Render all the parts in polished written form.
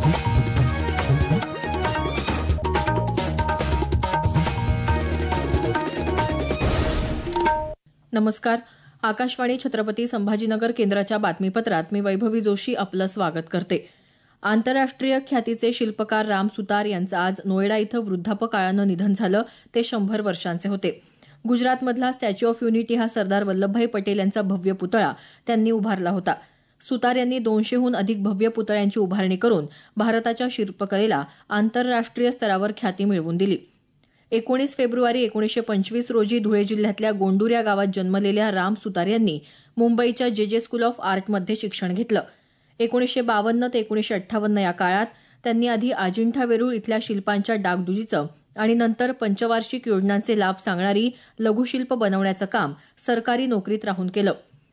नमस्कार. आकाशवाणी छत्रपती संभाजीनगर केंद्राच्या बातमीपत्रात मी वैभवी जोशी आपलं स्वागत करते. आंतरराष्ट्रीय ख्यातीचे शिल्पकार राम सुतार यांचं आज नोएडा इथं वृद्धापकाळानं निधन झालं. ते 100 वर्षांचे होते. गुजरातमधला स्टॅच्यू ऑफ युनिटी हा सरदार वल्लभभाई पटेल यांचा भव्य पुतळा त्यांनी उभारला होता. सुतार यांनी 200हून अधिक भव्य पुतळ्यांची उभारणी करून भारताच्या शिल्पकलेला आंतरराष्ट्रीय स्तरावर ख्याती मिळवून दिली. 19 फेब्रुवारी 1925 रोजी धुळे जिल्ह्यातल्या गोंडूर या गावात जन्मलेल्या राम सुतार यांनी मुंबईच्या जे स्कूल ऑफ आर्टमध्ये शिक्षण घेतलं. 1952 ते 1958 या काळात त्यांनी आधी अजिंठा वेरूळ इथल्या शिल्पांच्या डागडुजीचं आणि नंतर पंचवार्षिक योजनांचे लाभ सांगणारी लघुशिल्प बनवण्याचं काम सरकारी नोकरीत राहून केलं.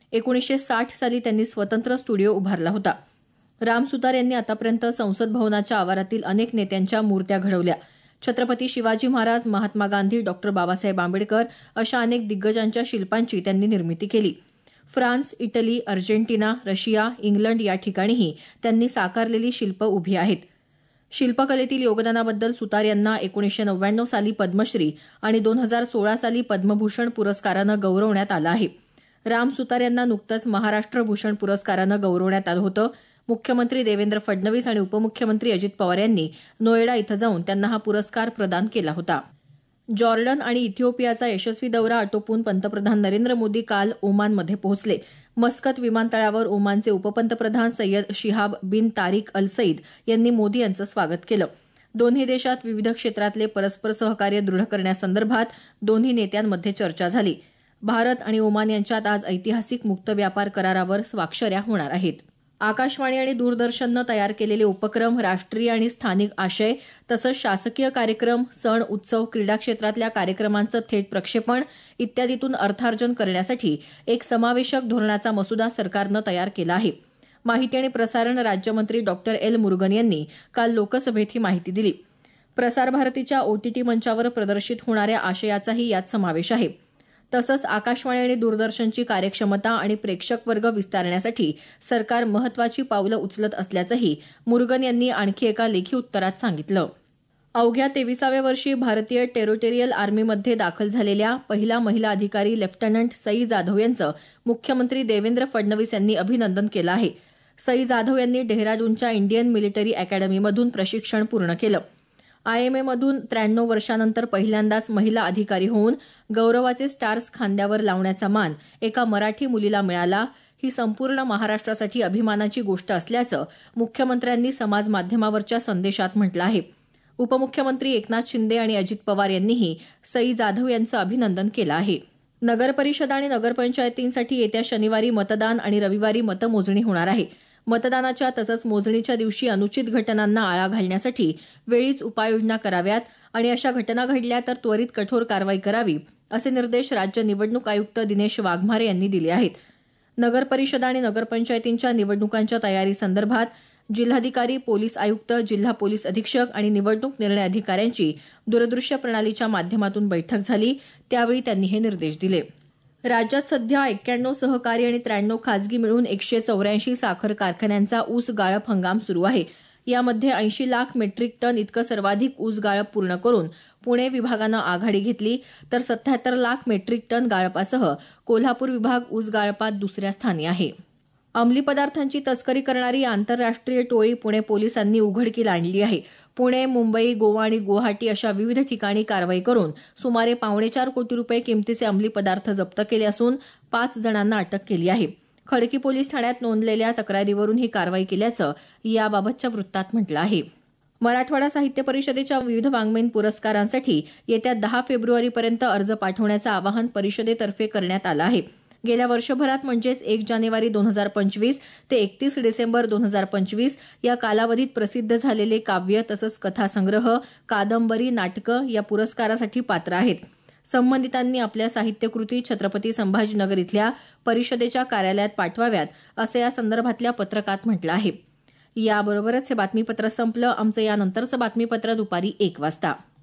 1960 साली त्यांनी स्वतंत्र स्टुडिओ उभारला होता. राम सुतार यांनी आतापर्यंत संसद भवनाच्या आवारातील अनेक नेत्यांच्या मूर्त्या घडवल्या. छत्रपती शिवाजी महाराज, महात्मा गांधी, डॉक्टर बाबासाहेब आंबेडकर अशा अनेक दिग्गजांच्या शिल्पांची त्यांनी निर्मिती केली. France, Italy, Argentina, Russia, England या ठिकाणीही त्यांनी साकारलेली शिल्प उभी आहेत. शिल्पकलेतील योगदानाबद्दल सुतार यांना 1999 साली पद्मश्री आणि 2016 साली पद्मभूषण पुरस्कारानं गौरवण्यात आलं आहे. राम सुतार यांना नुकतंच महाराष्ट्र भूषण पुरस्कारानं गौरवण्यात आलं होतं. मुख्यमंत्री देवेंद्र फडणवीस आणि उपमुख्यमंत्री अजित पवार यांनी नोएडा इथं जाऊन त्यांना हा पुरस्कार प्रदान केला होता. जॉर्डन आणि इथिओपियाचा यशस्वी दौरा आटोपून पंतप्रधान नरेंद्र मोदी काल ओमानमध्ये पोहोचले. मस्कत विमानतळावर ओमानचे उपपंतप्रधान सय्यद शिहाब बिन तारिक अल सईद यांनी मोदी यांचं स्वागत केलं. दोन्ही देशात विविध क्षेत्रातले परस्पर सहकार्य दृढ करण्यासंदर्भात दोन्ही नेत्यांमध्ये चर्चा झाली. भारत आणि ओमान यांच्यात आज ऐतिहासिक मुक्त व्यापार करारावर स्वाक्षऱ्या होणार आहेत. आकाशवाणी आणि दूरदर्शननं तयार केलेले उपक्रम, राष्ट्रीय आणि स्थानिक आशय तसंच शासकीय कार्यक्रम, सण, उत्सव, क्रीडा क्षेत्रातल्या कार्यक्रमांचं थेट प्रक्षेपण इत्यादीतून अर्थार्जन करण्यासाठी एक समावेशक धोरणाचा मसुदा सरकारनं तयार केला आहे. माहिती आणि प्रसारण राज्यमंत्री डॉक्टर एल मुरुगन यांनी काल लोकसभेत ही माहिती दिली. प्रसार भारतीच्या ओटीटी मंचावर प्रदर्शित होणाऱ्या आशयाचाही यात समावेश आहे. तसंच आकाशवाणी आणि दूरदर्शनची कार्यक्षमता आणि प्रेक्षक वर्ग विस्तारण्यासाठी सरकार महत्वाची पावलं उचलत असल्याचंही मुरुगन यांनी आणखी एका लेखी उत्तरात सांगितलं. अवघ्या 23व्या वर्षी भारतीय टेरिटोरियल आर्मीमध्ये दाखल झालेल्या पहिला महिला अधिकारी लेफ्टनंट सई जाधव यांचं मुख्यमंत्री देवेंद्र फडणवीस यांनी अभिनंदन केलं आहे. सई जाधव यांनी डेहराडूनच्या इंडियन मिलिटरी अकॅडमीमधून प्रशिक्षण पूर्ण केलं. आयएमएमधून 93 वर्षांनंतर पहिल्यांदाच महिला अधिकारी होऊन गौरवाचे स्टार्स खांद्यावर लावण्याचा मान एका मराठी मुलीला मिळाला. ही संपूर्ण महाराष्ट्रासाठी अभिमानाची गोष्ट असल्याचं मुख्यमंत्र्यांनी समाज माध्यमावरच्या संदेशात म्हटलं आहे. उपमुख्यमंत्री एकनाथ शिंदे आणि अजित पवार यांनीही सई जाधव यांचं अभिनंदन केलं आहे. नगरपरिषद आणि नगरपंचायतींसाठी येत्या शनिवारी मतदान आणि रविवारी मतमोजणी होणार आहे. मतदानाच्या तसंच मोजणीच्या दिवशी अनुचित घटनांना आळा घालण्यासाठी वेळीच उपाययोजना कराव्यात आणि अशा घटना घडल्या तर त्वरित कठोर कारवाई करावी असे निर्देश राज्य निवडणूक आयुक्त दिनेश वाघमारे यांनी दिले आहेत. नगरपरिषद आणि नगरपंचायतींच्या निवडणुकांच्या तयारीसंदर्भात जिल्हाधिकारी, पोलीस आयुक्त, जिल्हा पोलीस अधीक्षक आणि निवडणूक निर्णय अधिकाऱ्यांची दूरदृश्य प्रणालीच्या माध्यमातून बैठक झाली. त्यावेळी त्यांनी हे निर्देश दिले. राज्यात सध्या 91 सहकारी आणि 93 खासगी मिळून 184 साखर कारखान्यांचा ऊस गाळप हंगाम सुरू आहे. यामध्ये 80 लाख मेट्रिक टन इतकं सर्वाधिक ऊस गाळप पूर्ण करून पुणे विभागानं आघाडी घेतली, तर 77 लाख मेट्रिक टन गाळपासह कोल्हापूर विभाग ऊस गाळपात दुसऱ्या स्थानी आहे. अंमली पदार्थांची तस्करी करणारी आंतरराष्ट्रीय टोळी पुणे पोलिसांनी उघडकीला आणली आहे. पुणे, मुंबई, गोवा आणि गुवाहाटी अशा विविध ठिकाणी कारवाई करून सुमारे 4.25 कोटी रुपये किमतीचे अंमली पदार्थ जप्त केले असून 5 जणांना अटक केली आहे. खडकी पोलीस ठाण्यात नोंदलेल्या तक्रारीवरून ही कारवाई केल्याचं याबाबतच्या वृत्तात म्हटलं आहे. मराठवाडा साहित्य परिषदेच्या विविध वाङ्मयीन पुरस्कारांसाठी येत्या 10 फेब्रुवारीपर्यंत अर्ज पाठवण्याचं आवाहन परिषदेतर्फे करण्यात आलं आहे. गेल्या वर्षभरात म्हणजेच 1 जानेवारी 2025 ते 31 डिसेंबर 2025 या कालावधीत प्रसिद्ध झालेले काव्य तसंच कथासंग्रह, कादंबरी, नाटकं या पुरस्कारासाठी पात्र आहेत. संबंधितांनी आपल्या साहित्यकृती छत्रपती संभाजीनगर इथल्या परिषदेच्या कार्यालयात पाठवाव्यात असं या संदर्भातल्या पत्रकात म्हटलं आहे. याबरोबरच हे बातमीपत्र संपलं. आमचं यानंतरचं बातमीपत्र दुपारी 1 वाजता.